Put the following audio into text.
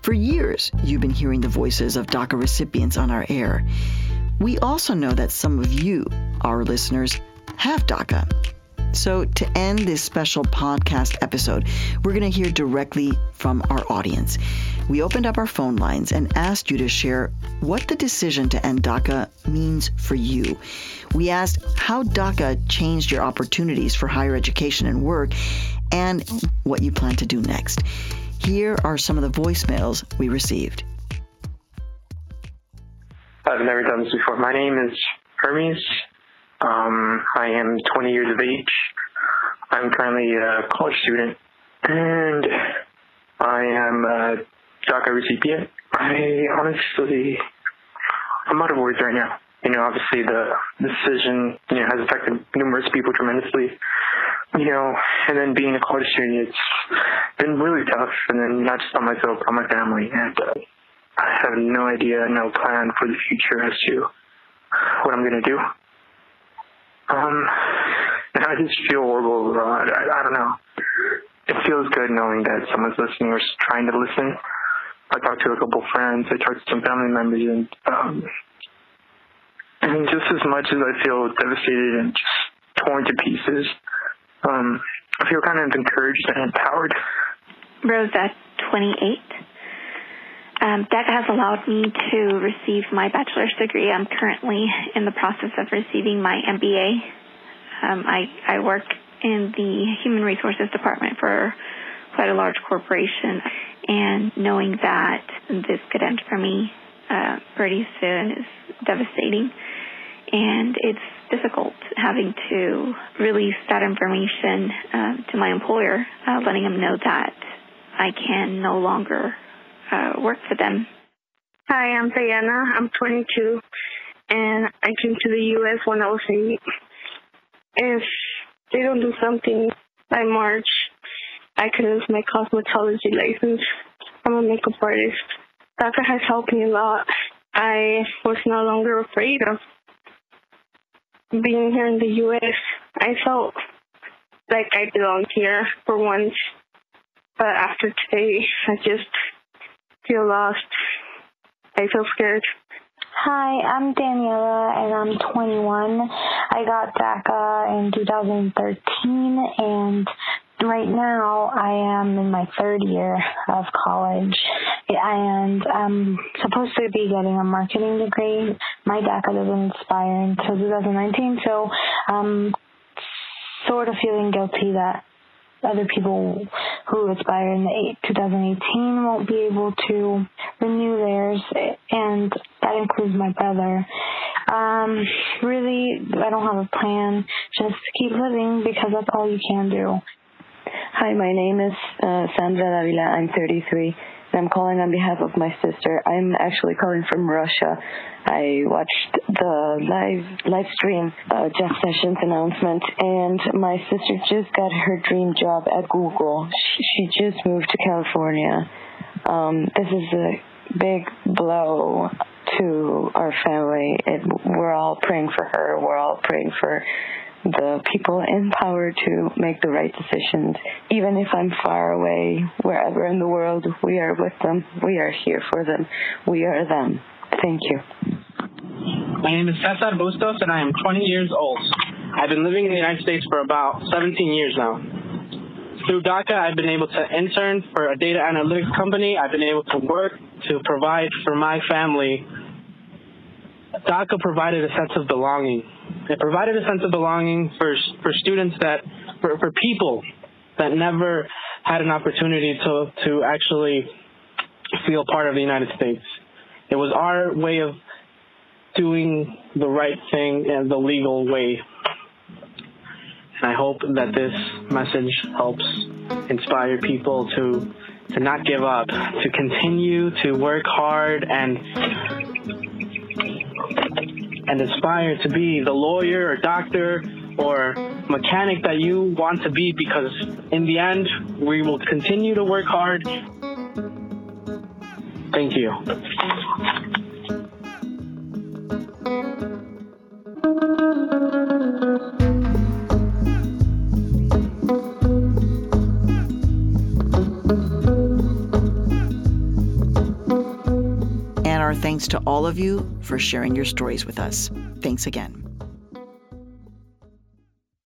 For years, you've been hearing the voices of DACA recipients on our air. We also know that some of you, our listeners, have DACA. So to end this special podcast episode, we're going to hear directly from our audience. We opened up our phone lines and asked you to share what the decision to end DACA means for you. We asked how DACA changed your opportunities for higher education and work, and what you plan to do next. Here are some of the voicemails we received. I've never done this before. My name is Hermes. I am 20 years of age. I'm currently a college student, and I am a DACA recipient. I'm out of words right now. Obviously the decision, has affected numerous people tremendously. And then being a college student, it's been really tough, and then not just on myself, but on my family. And I have no idea, no plan for the future as to what I'm going to do. And I just feel horrible. I don't know. It feels good knowing that someone's listening or trying to listen. I talked to a couple friends. I talked to some family members, and just as much as I feel devastated and just torn to pieces, I feel kind of encouraged and empowered. Rosa, 28. DACA has allowed me to receive my bachelor's degree. I'm currently in the process of receiving my MBA. I work in the Human Resources Department for quite a large corporation, and knowing that this could end for me pretty soon is devastating. And it's difficult having to release that information to my employer, letting them know that I can no longer work for them. Hi, I'm Diana. I'm 22, and I came to the U.S. when I was 8. If they don't do something by March, I could lose my cosmetology license. I'm a makeup artist. DACA has helped me a lot. I was no longer afraid of being here in the U.S. I felt like I belonged here for once, but after today, I just feel lost. I feel scared. Hi, I'm Daniela, and I'm 21. I got DACA in 2013, and right now I am in my third year of college, and I'm supposed to be getting a marketing degree. My DACA doesn't expire until 2019, so I'm sort of feeling guilty that other people who expire in 2018 won't be able to renew theirs, and that includes my brother. Really, I don't have a plan. Just keep living, because that's all you can do. Hi, my name is Sandra Davila. I'm 33, and I'm calling on behalf of my sister. I'm actually calling from Russia. I watched the live stream Jeff Sessions announcement, and my sister just got her dream job at Google. She just moved to California. This is a big blow to our family. We're all praying for her. We're all praying for the people in power to make the right decisions. Even if I'm far away, wherever in the world, we are with them. We are here for them. We are them. Thank you. My name is Cesar Bustos, and I am 20 years old. I've been living in the United States for about 17 years now. Through DACA, I've been able to intern for a data analytics company. I've been able to work to provide for my family. DACA provided a sense of belonging. It provided a sense of belonging for students for people that never had an opportunity to actually feel part of the United States. It was our way of doing the right thing in the legal way. And I hope that this message helps inspire people to not give up, to continue to work hard and aspire to be the lawyer or doctor or mechanic that you want to be, because in the end, we will continue to work hard. Thank you. our thanks to all of you for sharing your stories with us. Thanks again.